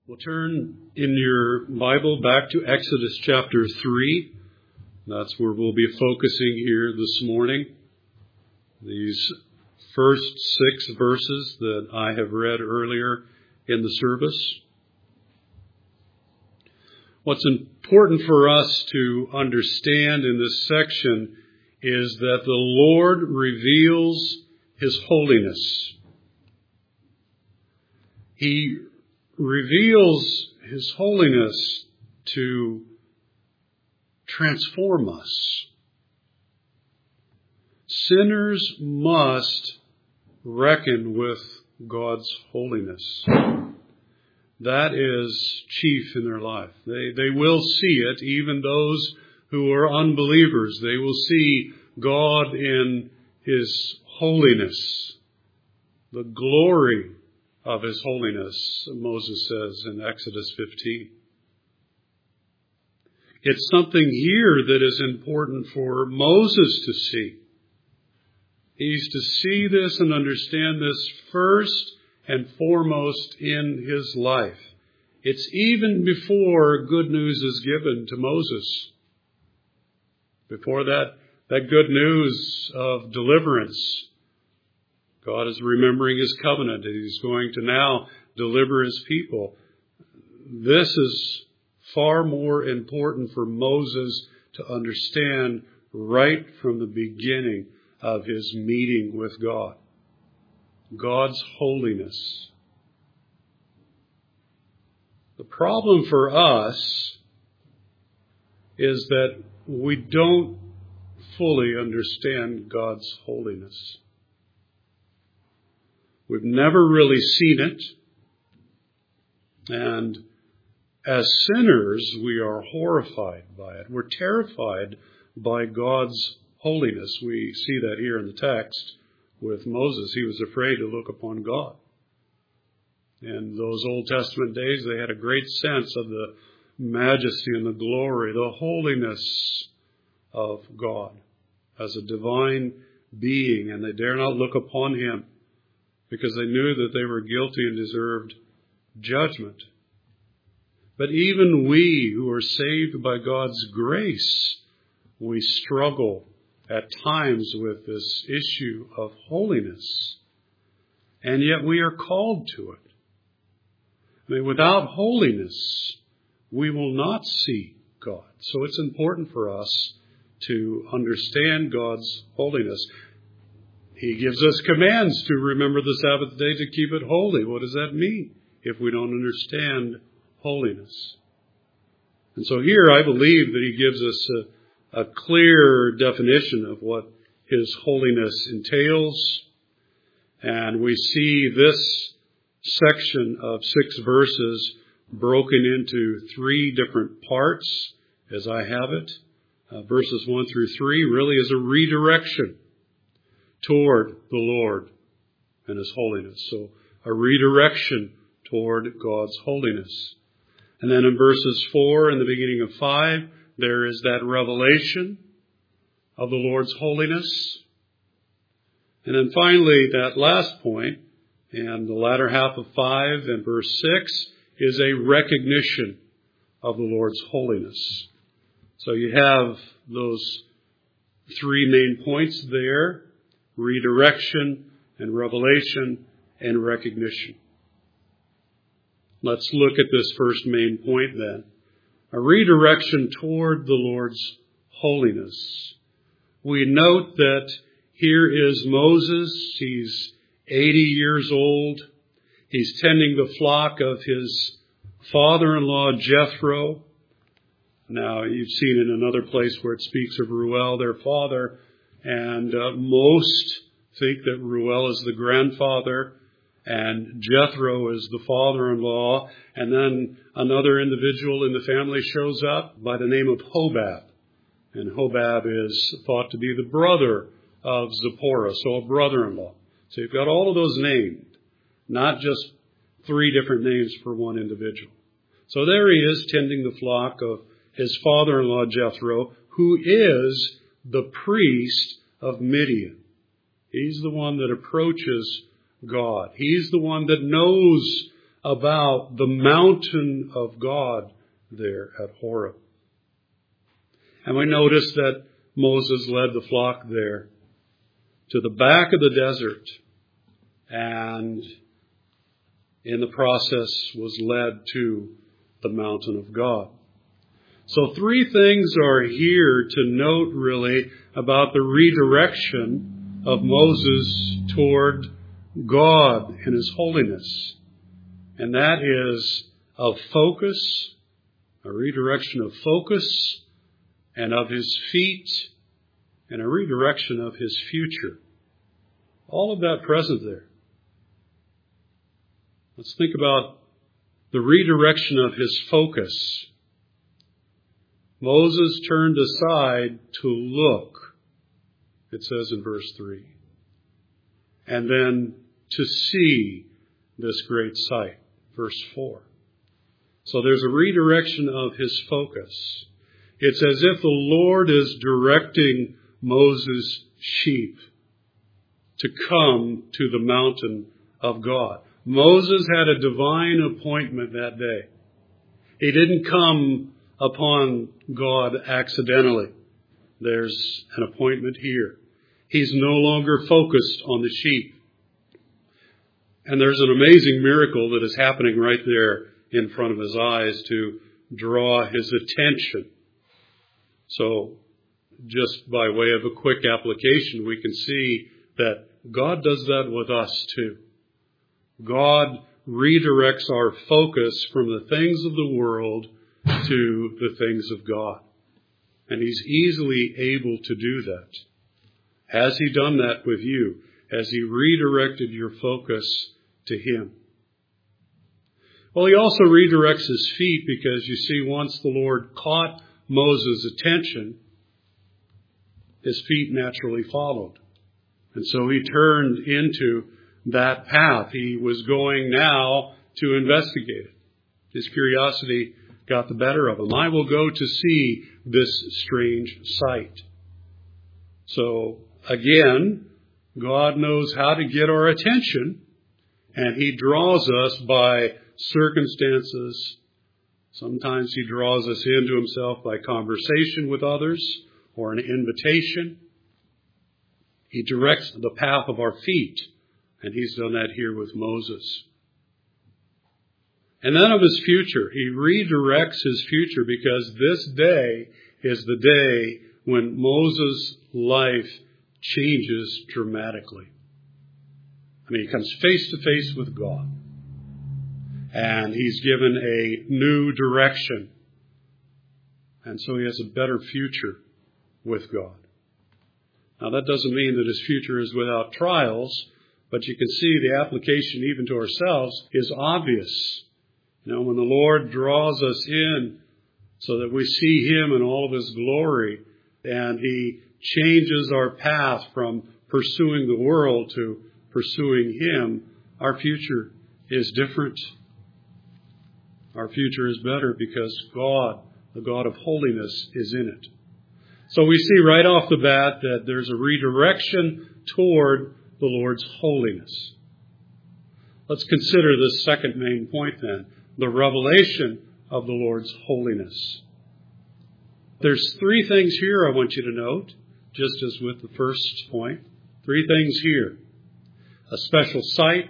We'll turn in your Bible back to Exodus chapter 3. That's where we'll be focusing here this morning. These first 6 verses that I have read earlier in the service. What's important for us to understand in this section is that the Lord reveals His holiness. He reveals His holiness to transform us. Sinners must reckon with God's holiness. That is chief in their life. They will see it, even those who are unbelievers. They will see God in His holiness, the glory of His holiness, Moses says in Exodus 15. It's something here that is important for Moses to see. He's to see this and understand this first and foremost in his life. It's even before good news is given to Moses. Before that good news of deliverance, God is remembering His covenant. He's going to now deliver His people. This is far more important for Moses to understand right from the beginning of his meeting with God. God's holiness. The problem for us is that we don't fully understand God's holiness. We've never really seen it. And as sinners, we are horrified by it. We're terrified by God's holiness. We see that here in the text with Moses. He was afraid to look upon God. In those Old Testament days, they had a great sense of the majesty and the glory, the holiness of God as a divine being, and they dare not look upon Him, because they knew that they were guilty and deserved judgment. But even we who are saved by God's grace, we struggle at times with this issue of holiness. And yet we are called to it. I mean, without holiness, we will not see God. So it's important for us to understand God's holiness. He gives us commands to remember the Sabbath day to keep it holy. What does that mean if we don't understand holiness? And so here I believe that He gives us a clear definition of what His holiness entails. And we see this section of 6 verses broken into 3 different parts, as I have it. Verses 1 through 3 really is a redirection toward the Lord and His holiness. So a redirection toward God's holiness. And then in verses 4 and the beginning of 5, there is that revelation of the Lord's holiness. And then finally, that last point, and the latter half of 5 and verse 6, is a recognition of the Lord's holiness. So you have those 3 main points there: redirection and revelation and recognition. Let's look at this first main point then. A redirection toward the Lord's holiness. We note that here is Moses. He's 80 years old. He's tending the flock of his father-in-law Jethro. Now, you've seen in another place where it speaks of Reuel, their father, and most think that Reuel is the grandfather and Jethro is the father-in-law. And then another individual in the family shows up by the name of Hobab. And Hobab is thought to be the brother of Zipporah, so a brother-in-law. So you've got all of those named, not just 3 different names for one individual. So there he is tending the flock of his father-in-law Jethro, who is the priest of Midian. He's the one that approaches God. He's the one that knows about the mountain of God there at Horeb. And we notice that Moses led the flock there to the back of the desert, and in the process was led to the mountain of God. So 3 things are here to note really about the redirection of Moses toward God in His holiness. And that is of focus, a redirection of focus, and of his feet, and a redirection of his future. All of that present there. Let's think about the redirection of his focus. Moses turned aside to look, it says in verse 3, and then to see this great sight, verse 4. So there's a redirection of his focus. It's as if the Lord is directing Moses' sheep to come to the mountain of God. Moses had a divine appointment that day. He didn't come upon God accidentally. There's an appointment here. He's no longer focused on the sheep. And there's an amazing miracle that is happening right there in front of his eyes to draw his attention. So, just by way of a quick application, we can see that God does that with us too. God redirects our focus from the things of the world to the things of God. And He's easily able to do that. Has He done that with you? Has He redirected your focus to Him? Well, He also redirects His feet because, you see, once the Lord caught Moses' attention, his feet naturally followed. And so he turned into that path. He was going now to investigate it. His curiosity got the better of him. I will go to see this strange sight. So, again, God knows how to get our attention, and He draws us by circumstances. Sometimes He draws us into Himself by conversation with others or an invitation. He directs the path of our feet, and He's done that here with Moses. And then of His future, He redirects His future because this day is the day when Moses' life changes dramatically. I mean, he comes face to face with God. And he's given a new direction. And so he has a better future with God. Now, that doesn't mean that his future is without trials, but you can see the application even to ourselves is obvious. You know, when the Lord draws us in so that we see Him in all of His glory, and He changes our path from pursuing the world to pursuing Him, our future is different. Our future is better because God, the God of holiness, is in it. So we see right off the bat that there's a redirection toward the Lord's holiness. Let's consider this second main point then, the revelation of the Lord's holiness. There's 3 things here I want you to note, just as with the first point. 3 things here. A special sight,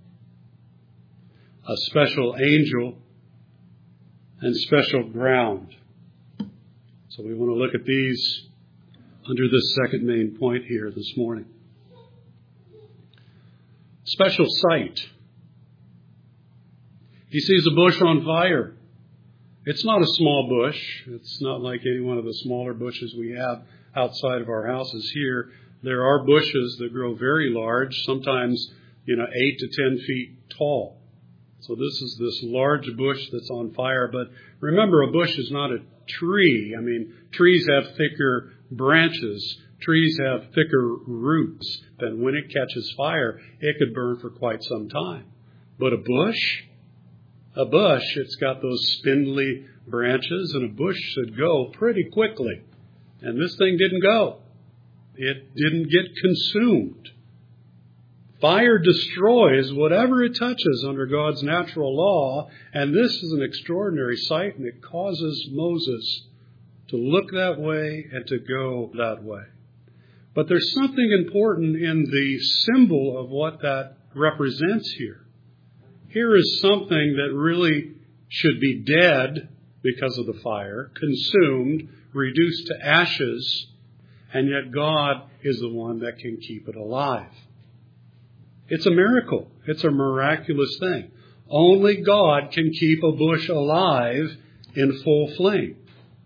a special angel, and special ground. So we want to look at these under this second main point here this morning. Special sight. He sees a bush on fire. It's not a small bush. It's not like any one of the smaller bushes we have outside of our houses here. There are bushes that grow very large, sometimes, 8 to 10 feet tall. So this is this large bush that's on fire. But remember, a bush is not a tree. I mean, trees have thicker branches. Trees have thicker roots. And when it catches fire, it could burn for quite some time. But a bush, it's got those spindly branches, and a bush should go pretty quickly. And this thing didn't go. It didn't get consumed. Fire destroys whatever it touches under God's natural law, and this is an extraordinary sight, and it causes Moses to look that way and to go that way. But there's something important in the symbol of what that represents here. Here is something that really should be dead because of the fire, consumed, reduced to ashes, and yet God is the one that can keep it alive. It's a miracle. It's a miraculous thing. Only God can keep a bush alive in full flame.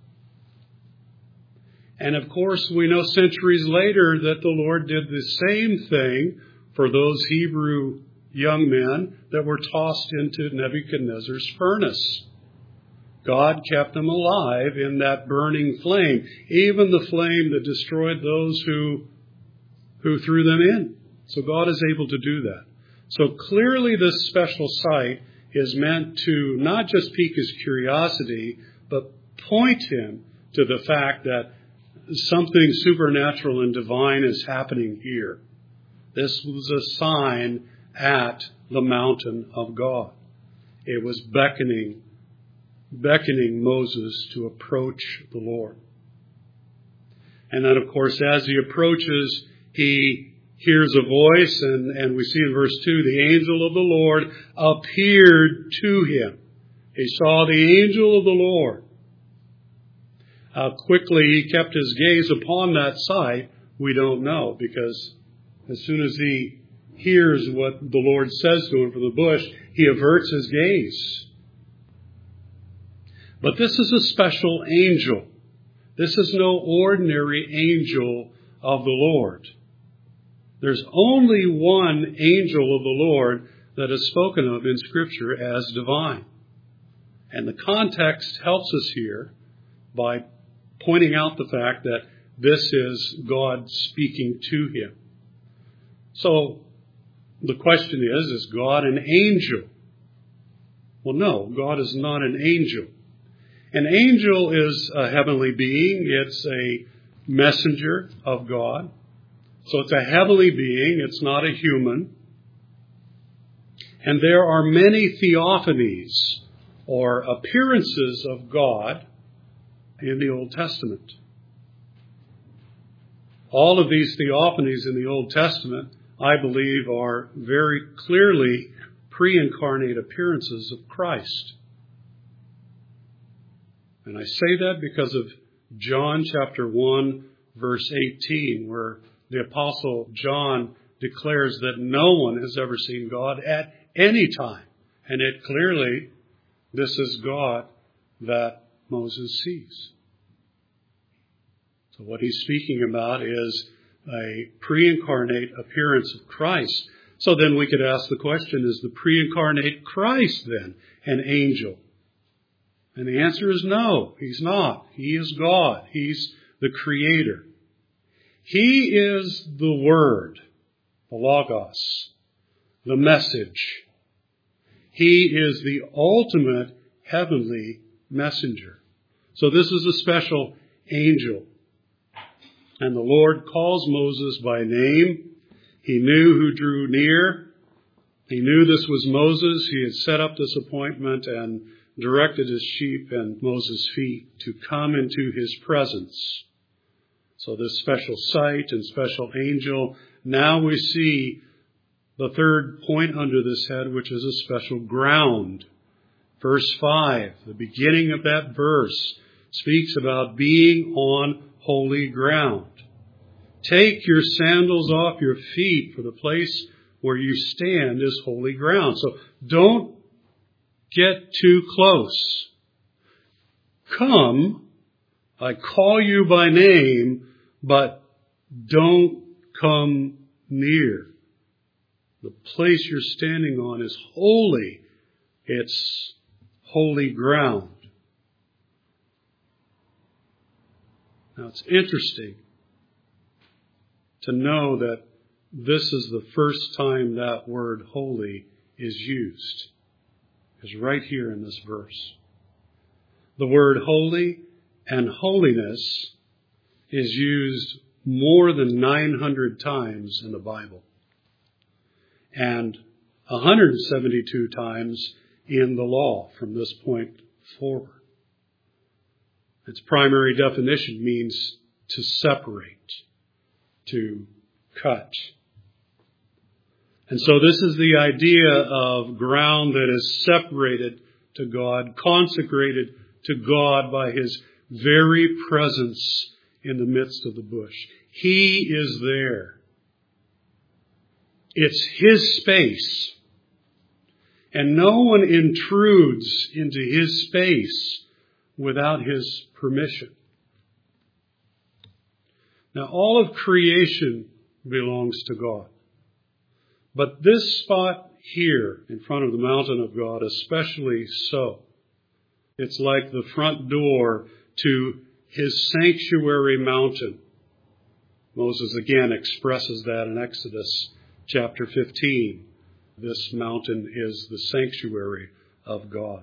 And of course, we know centuries later that the Lord did the same thing for those Hebrew young men that were tossed into Nebuchadnezzar's furnace. God kept them alive in that burning flame, even the flame that destroyed those who threw them in. So God is able to do that. So clearly this special sight is meant to not just pique his curiosity, but point him to the fact that something supernatural and divine is happening here. This was a sign at the mountain of God. It was beckoning Moses to approach the Lord. And then, of course, as he approaches, he hears a voice, and we see in verse 2, the angel of the Lord appeared to him. He saw the angel of the Lord. How quickly he kept his gaze upon that sight, we don't know, because as soon as he hears what the Lord says to him from the bush, he averts his gaze. But this is a special angel. This is no ordinary angel of the Lord. There's only one angel of the Lord that is spoken of in Scripture as divine. And the context helps us here by pointing out the fact that this is God speaking to him. So the question is God an angel? Well, no, God is not an angel. An angel is a heavenly being. It's a messenger of God. So it's a heavenly being. It's not a human. And there are many theophanies or appearances of God in the Old Testament. All of these theophanies in the Old Testament, I believe, are very clearly pre-incarnate appearances of Christ. And I say that because of John chapter 1, verse 18, where the Apostle John declares that no one has ever seen God at any time. And yet clearly, this is God that Moses sees. So what he's speaking about is a pre-incarnate appearance of Christ. So then we could ask the question, is the pre-incarnate Christ then an angel? And the answer is no, he's not. He is God. He's the Creator. He is the Word, the Logos, the message. He is the ultimate heavenly messenger. So this is a special angel. And the Lord calls Moses by name. He knew who drew near. He knew this was Moses. He had set up this appointment and directed his sheep and Moses' feet to come into his presence. So this special sight and special angel. Now we see the third point under this head, which is a special ground. Verse 5, the beginning of that verse, speaks about being on holy ground. Take your sandals off your feet, for the place where you stand is holy ground. So don't get too close. Come, I call you by name, but don't come near. The place you're standing on is holy. It's holy ground. Now it's interesting to know that this is the first time that word holy is used. It's right here in this verse. The word holy and holiness is used more than 900 times in the Bible. and 172 times in the law from this point forward. Its primary definition means to separate, to cut. And so this is the idea of ground that is separated to God, consecrated to God by His very presence in the midst of the bush. He is there. It's His space. And no one intrudes into His space without His permission. Now, all of creation belongs to God. But this spot here in front of the mountain of God, especially so. It's like the front door to His sanctuary mountain. Moses again expresses that in Exodus chapter 15. This mountain is the sanctuary of God.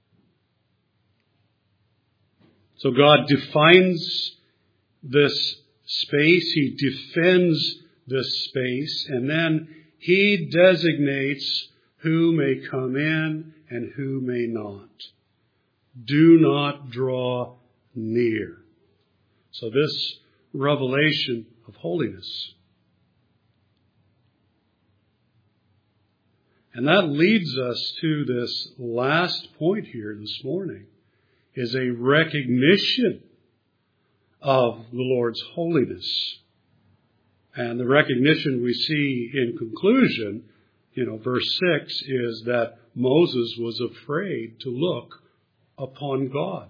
So God defines this space. He defends this space. And then He designates who may come in and who may not. Do not draw near. So this revelation of holiness. And that leads us to this last point here this morning, is a recognition of the Lord's holiness. And the recognition we see in conclusion, verse 6, is that Moses was afraid to look upon God.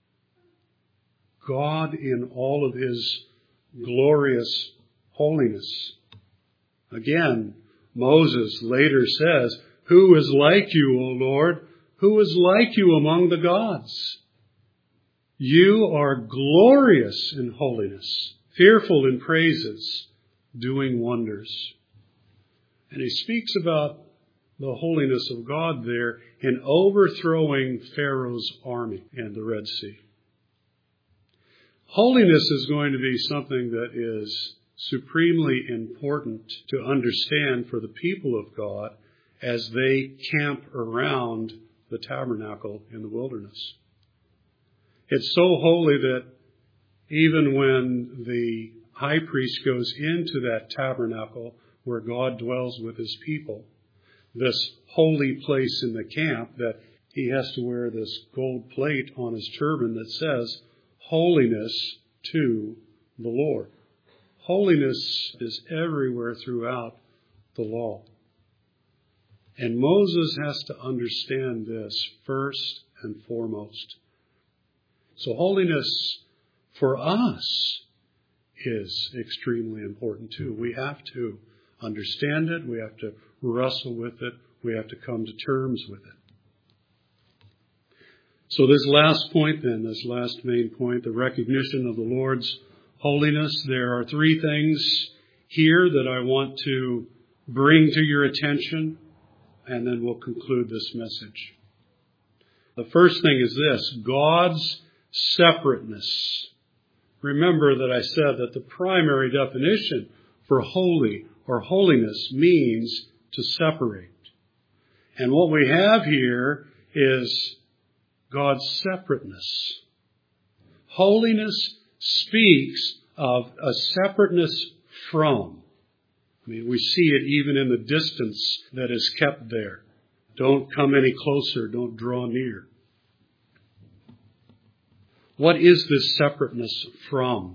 God in all of His glorious holiness. Again, Moses later says, "Who is like you, O Lord? Who is like you among the gods? You are glorious in holiness, fearful in praises, doing wonders." And he speaks about the holiness of God there in overthrowing Pharaoh's army in the Red Sea. Holiness is going to be something that is supremely important to understand for the people of God as they camp around the tabernacle in the wilderness. It's so holy that even when the high priest goes into that tabernacle where God dwells with His people, this holy place in the camp, that he has to wear this gold plate on his turban that says, "Holiness to the Lord." Holiness is everywhere throughout the law. And Moses has to understand this first and foremost. So holiness for us is extremely important too. We have to understand it. We have to wrestle with it. We have to come to terms with it. So this last point then, this last main point, the recognition of the Lord's holiness, there are three things here that I want to bring to your attention, and then we'll conclude this message. The first thing is this: God's separateness. Remember that I said that the primary definition for holy or holiness means to separate. And what we have here is God's separateness. Holiness speaks of a separateness from. We see it even in the distance that is kept there. Don't come any closer. Don't draw near. What is this separateness from?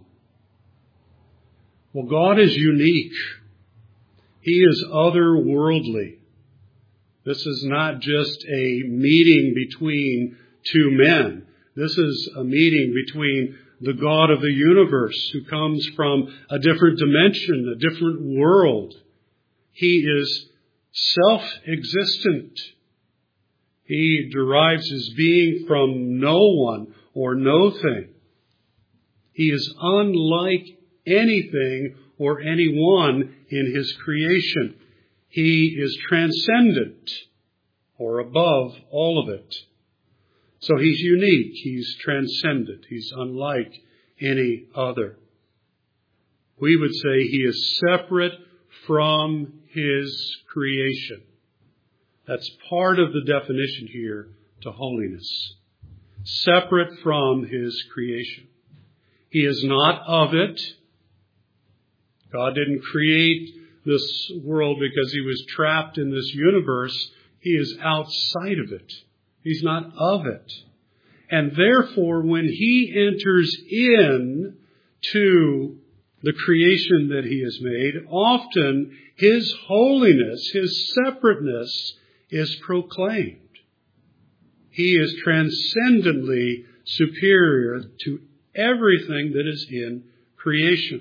Well, God is unique. He is otherworldly. This is not just a meeting between two men. This is a meeting between the God of the universe, who comes from a different dimension, a different world. He is self-existent. He derives his being from no one or no thing. He is unlike anything or anyone in his creation. He is transcendent, or above all of it. So he's unique, he's transcendent, he's unlike any other. We would say he is separate from His creation. That's part of the definition here to holiness. Separate from His creation. He is not of it. God didn't create this world because He was trapped in this universe. He is outside of it. He's not of it. And therefore, when He enters in to the creation that He has made, often His holiness, His separateness is proclaimed. He is transcendently superior to everything that is in creation.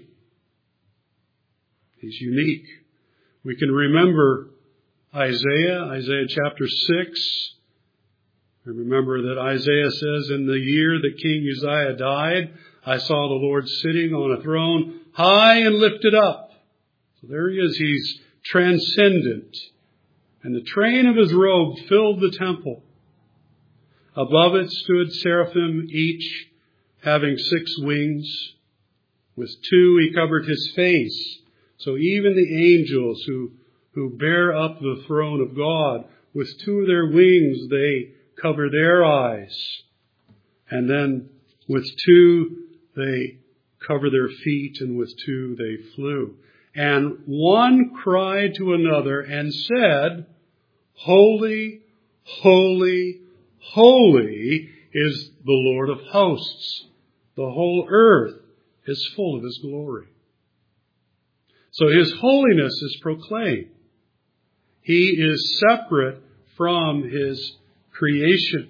He's unique. We can remember Isaiah chapter 6. And remember that Isaiah says, in the year that King Uzziah died, I saw the Lord sitting on a throne, high and lifted up. So there He is. He's transcendent. And the train of His robe filled the temple. Above it stood seraphim, each having 6 wings. With 2 He covered His face. So even the angels who bear up the throne of God, with 2 of their wings they cover their eyes. And then with 2 they cover their feet, and with 2 they flew. And one cried to another and said, Holy, holy, holy is the Lord of hosts. The whole earth is full of His glory. So His holiness is proclaimed. He is separate from His creation.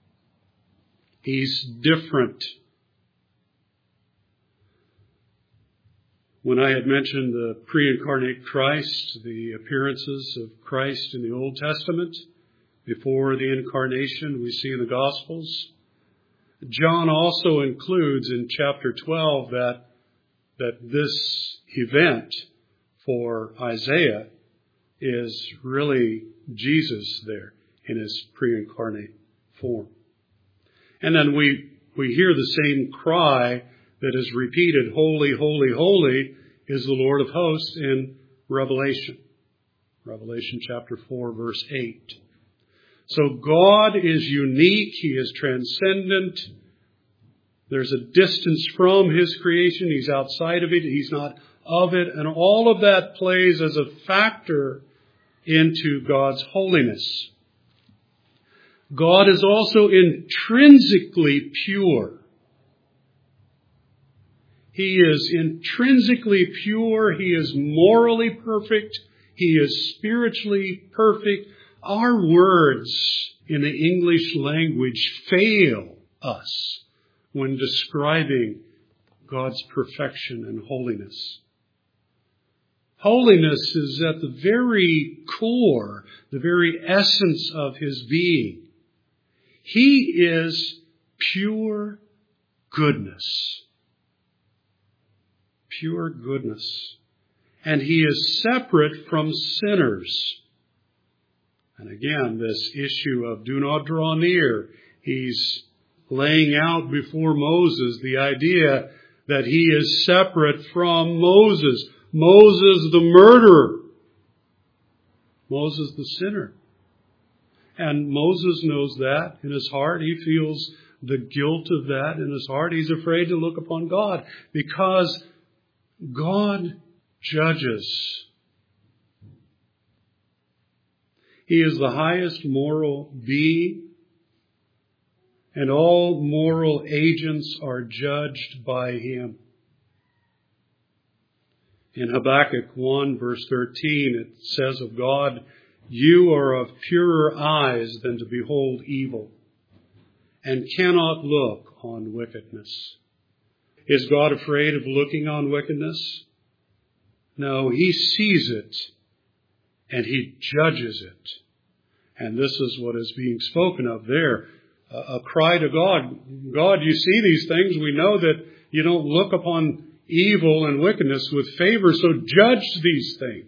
He's different. When I had mentioned the pre-incarnate Christ, the appearances of Christ in the Old Testament, before the incarnation we see in the Gospels, John also includes in chapter 12 that this event for Isaiah is really Jesus there in His pre-incarnate form. And then we hear the same cry that is repeated, Holy, holy, holy is the Lord of hosts in Revelation. Revelation chapter 4, verse 8. So God is unique. He is transcendent. There's a distance from His creation. He's outside of it. He's not of it. And all of that plays as a factor into God's holiness. God is also intrinsically pure. He is intrinsically pure. He is morally perfect. He is spiritually perfect. Our words in the English language fail us when describing God's perfection and holiness. Holiness is at the very core, the very essence of His being. He is pure goodness. Pure goodness. And He is separate from sinners. And again, this issue of do not draw near, He's laying out before Moses the idea that He is separate from Moses. Moses the murderer. Moses the sinner. And Moses knows that in his heart. He feels the guilt of that in his heart. He's afraid to look upon God because God judges. He is the highest moral being, and all moral agents are judged by Him. In Habakkuk 1 verse 13 it says of God, you are of purer eyes than to behold evil, and cannot look on wickedness. Is God afraid of looking on wickedness? No, He sees it, and He judges it. And this is what is being spoken of there. A cry to God. God, you see these things. We know that you don't look upon evil and wickedness with favor, so judge these things.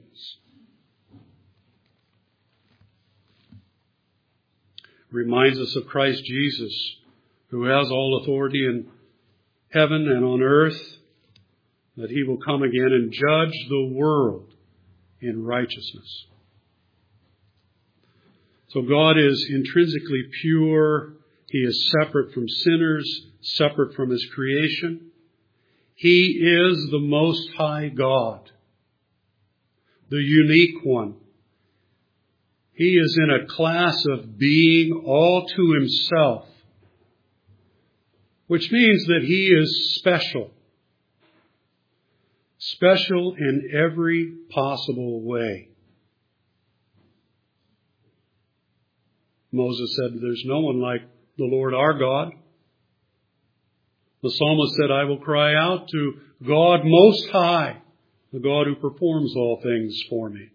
Reminds us of Christ Jesus, who has all authority in heaven and on earth, that He will come again and judge the world. in righteousness. So God is intrinsically pure. He is separate from sinners, separate from His creation. He is the Most High God, the unique one. He is in a class of being all to Himself, which means that He is special. Special in every possible way. Moses said, "There's no one like the Lord our God." The psalmist said, "I will cry out to God Most High, the God who performs all things for me."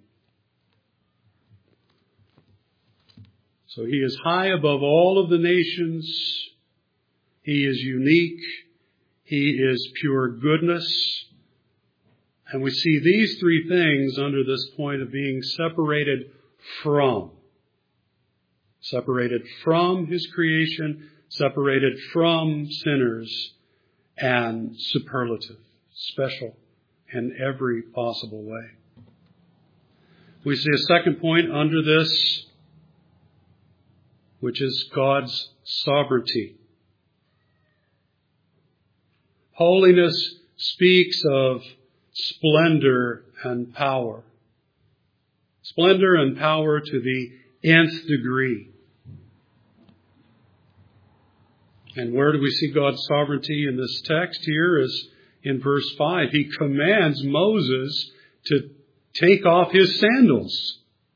So He is high above all of the nations. He is unique. He is pure goodness. And we see these three things under this point of being separated from. Separated from His creation, separated from sinners, and superlative, special in every possible way. We see a second point under this, which is God's sovereignty. Holiness speaks of splendor and power. Splendor and power to the nth degree. And where do we see God's sovereignty in this text? Here is in verse 5. He commands Moses to take off his sandals.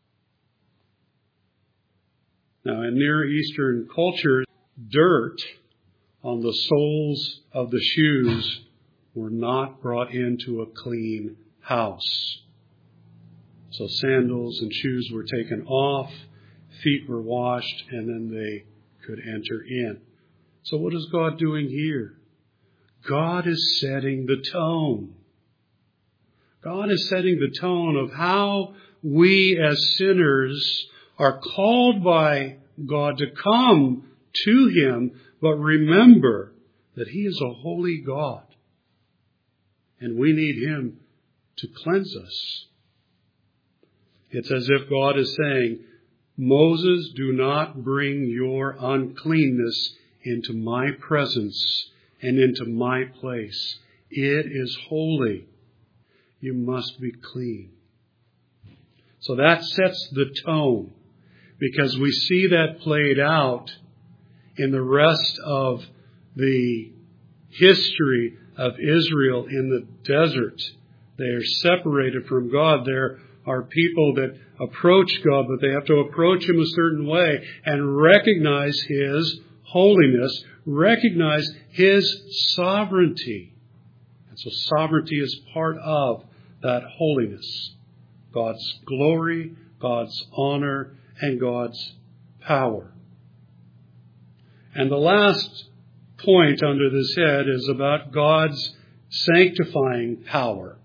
Now, in Near Eastern culture, dirt on the soles of the shoes were not brought into a clean house. So sandals and shoes were taken off, feet were washed, and then they could enter in. So what is God doing here? God is setting the tone. God is setting the tone of how we as sinners are called by God to come to Him, but remember that He is a holy God. And we need Him to cleanse us. It's as if God is saying, Moses, do not bring your uncleanness into my presence and into my place. It is holy. You must be clean. So that sets the tone, because we see that played out in the rest of the history of Israel in the desert. They are separated from God. There are people that approach God, but they have to approach Him a certain way and recognize His holiness, recognize His sovereignty. And so sovereignty is part of that holiness. God's glory, God's honor, and God's power. And the last point under this head is about God's sanctifying power.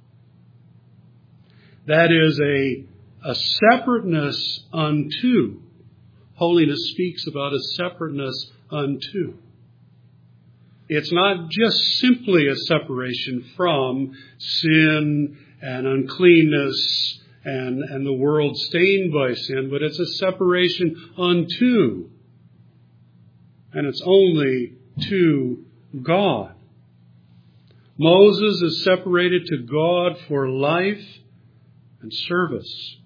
That is a separateness unto. Holiness speaks about a separateness unto. It's not just simply a separation from sin and uncleanness and the world stained by sin, but it's a separation unto. And it's only to God. Moses is separated to God for life and service.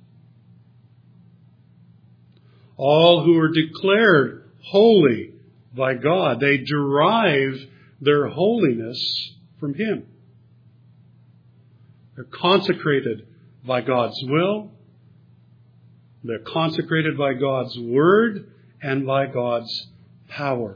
All who are declared holy by God, they derive their holiness from Him. They're consecrated by God's will. They're consecrated by God's word and by God's power.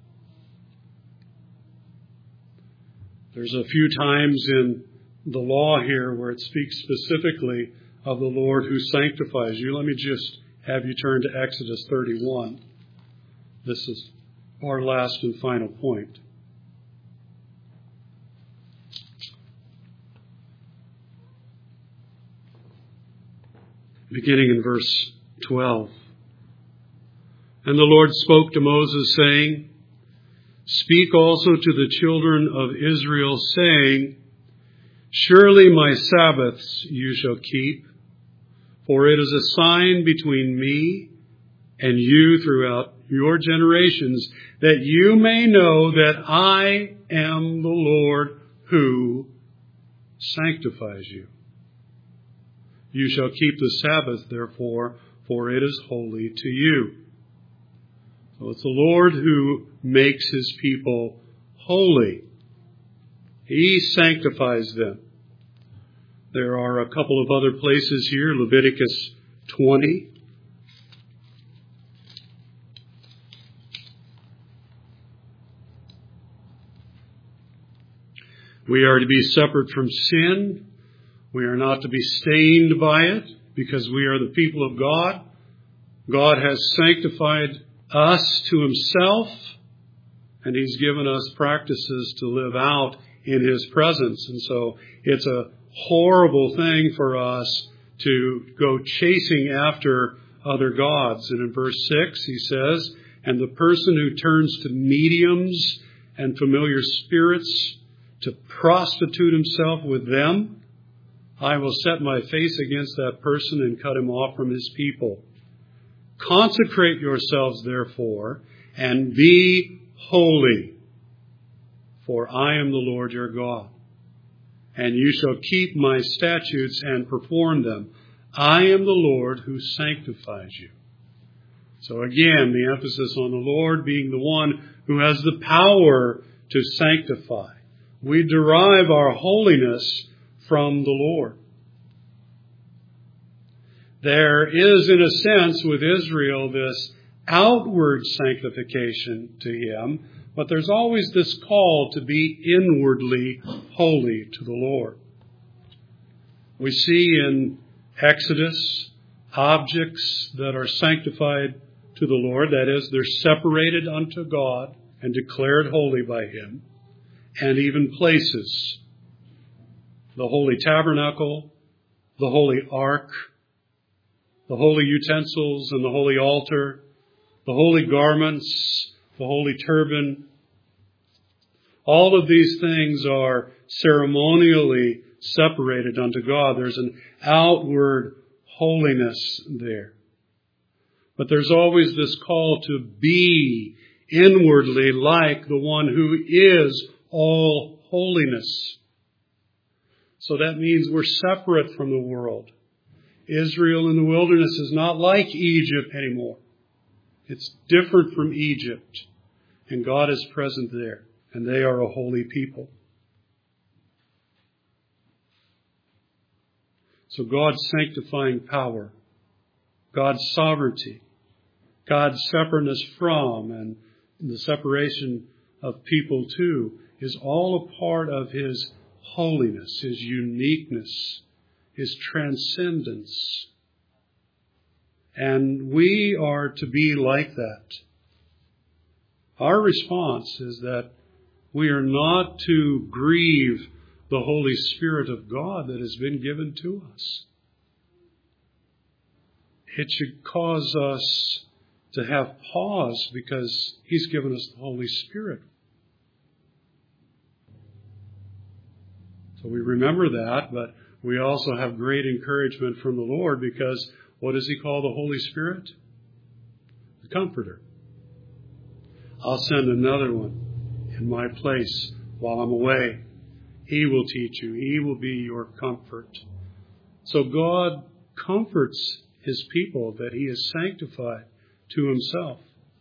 There's a few times in the law here where it speaks specifically of the Lord who sanctifies you. Let me just have you turn to Exodus 31. This is our last and final point. Beginning in verse 12. And the Lord spoke to Moses, saying, Speak also to the children of Israel, saying, Surely my Sabbaths you shall keep, For it is a sign between me and you throughout your generations, that you may know that I am the Lord who sanctifies you. You shall keep the Sabbath, therefore, for it is holy to you. So it's the Lord who makes his people holy. He sanctifies them. There are a couple of other places here, Leviticus 20. We are to be separate from sin. We are not to be stained by it because we are the people of God. God has sanctified us to himself, and he's given us practices to live out in his presence. And so it's a horrible thing for us to go chasing after other gods. And in verse 6 he says, and the person who turns to mediums and familiar spirits to prostitute himself with them, I will set my face against that person and cut him off from his people. Consecrate yourselves, therefore, and be holy, for I am the Lord your God. And you shall keep my statutes and perform them. I am the Lord who sanctifies you. So again, the emphasis on the Lord being the one who has the power to sanctify. We derive our holiness from the Lord. There is, in a sense, with Israel, this outward sanctification to him, but there's always this call to be inwardly holy to the Lord. We see in Exodus objects that are sanctified to the Lord, that is, they're separated unto God and declared holy by him, and even places. The holy tabernacle, the holy ark, the holy utensils and the holy altar, the holy garments, the holy turban. All of these things are ceremonially separated unto God. There's an outward holiness there. But there's always this call to be inwardly like the one who is all holiness. So that means we're separate from the world. Israel in the wilderness is not like Egypt anymore. It's different from Egypt. And God is present there. And they are a holy people. So God's sanctifying power, God's sovereignty, God's separateness from, and the separation of people to, is all a part of his holiness, his uniqueness, his transcendence. And we are to be like that. Our response is that we are not to grieve the Holy Spirit of God that has been given to us. It should cause us to have pause because he's given us the Holy Spirit. So we remember that, but we also have great encouragement from the Lord because what does he call the Holy Spirit? The Comforter. I'll send another one in my place while I'm away. He will teach you. He will be your comfort. So God comforts his people that he has sanctified to himself.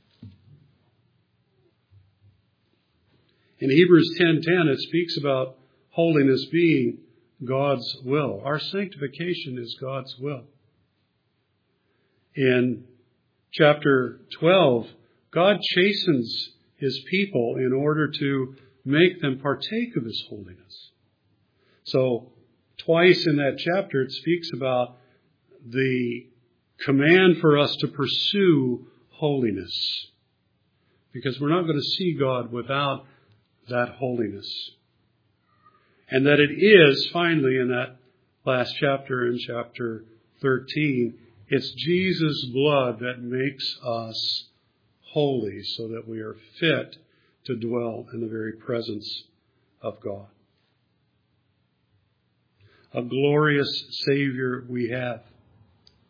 In Hebrews 10:10, it speaks about holiness being God's will. Our sanctification is God's will. In chapter 12, God chastens his people in order to make them partake of his holiness. So twice in that chapter it speaks about the command for us to pursue holiness. Because we're not going to see God without that holiness. And that it is, finally, in that last chapter, in chapter 13, it's Jesus' blood that makes us holy so that we are fit to dwell in the very presence of God. A glorious Savior we have.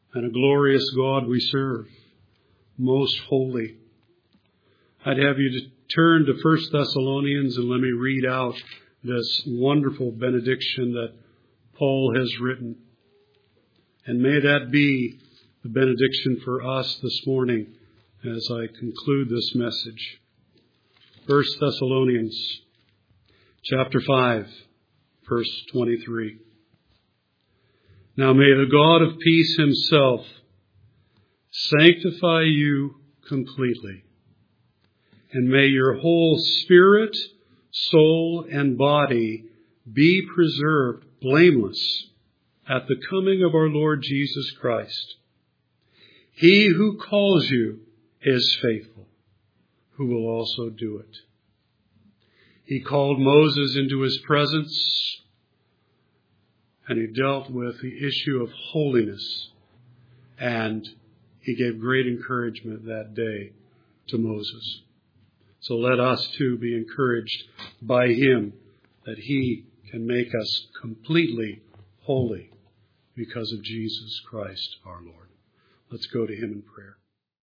and a glorious God we serve, most holy. I'd have you to turn to 1 Thessalonians and let me read out this wonderful benediction that Paul has written. And may that be the benediction for us this morning as I conclude this message. 1 Thessalonians chapter 5, verse 23. Now may the God of peace himself sanctify you completely, and may your whole spirit, soul, and body be preserved blameless at the coming of our Lord Jesus Christ. He who calls you is faithful, who will also do it. He called Moses into his presence, and he dealt with the issue of holiness, and he gave great encouragement that day to Moses. So let us too be encouraged by him that he can make us completely holy because of Jesus Christ our Lord. Let's go to him in prayer.